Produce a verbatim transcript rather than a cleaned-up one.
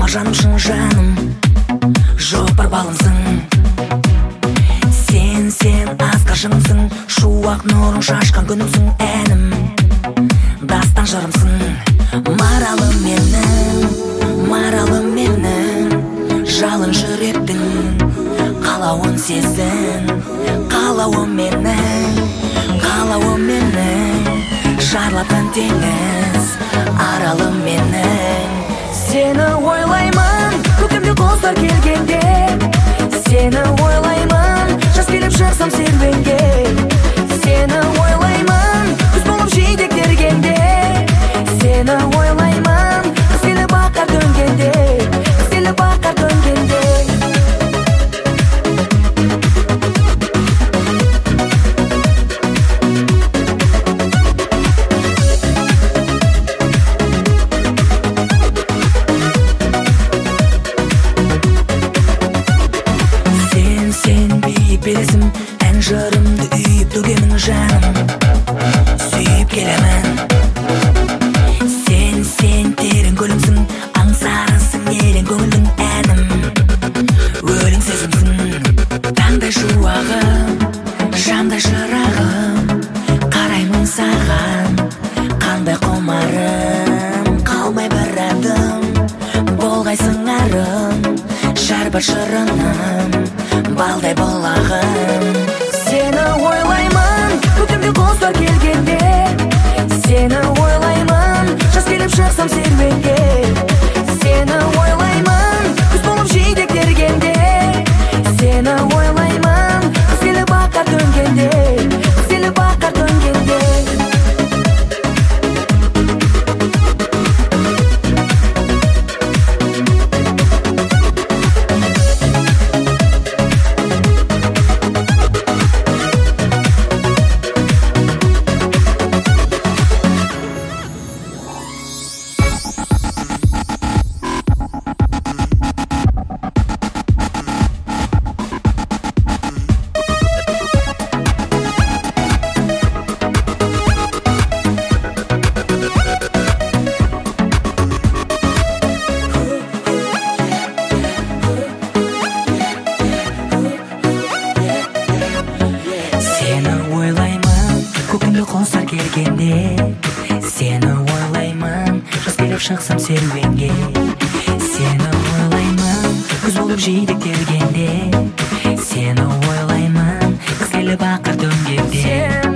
жанымшың жаным, жоқ бар балымсың. Сен, сен асқаршыңсың, шуақ нұрын шашқан күнімсің. Әнім, дастан жырымсың. Маралым менің, маралым менің, жалын жүректің қалауын сезін. Қалауым менің, қалауым менің, шарлатқан теңіз аралым менің. Сені ойлаймын, көктемде құстар келгенде. Сені ойлаймын, жаз келіп шықсам серуенге. Сені ойлаймын, күз болып жидек тергенде. Сені ойлаймын, қыс келіп бақар төнгенде. Қыс келіп бақар төнгенде. Бересім ән жырымды үйіп төгемін жаным, сүйіп келемін. Сен, сен терең көлімсің, аңсарысың ерең көңілдің әнім, өлең сезімсің. Таңдай шуағым, жандай шырағым, қараймын саған, қандай құмарым. Қалмай бір адым, болғайсың арым, шәрбат шырыным, балдай болағым. Сені ойлаймын, көктемде құстар келгенде. Сені ойлаймын, жаз келіп шықсам серуенге. Сені ойлаймын, күз болып жидек тергенде. Сені ойлаймын, қыс келіп бақар төнгенде. Қыс келіп бақар төнгенде. Көктемде құстар келгенде. Сені ойлаймын, жаз келіп шықсам серуенге. Сені ойлаймын, күз болып жидек тергенде. Сені ойлаймын, қыс келіп бақар төнгенде.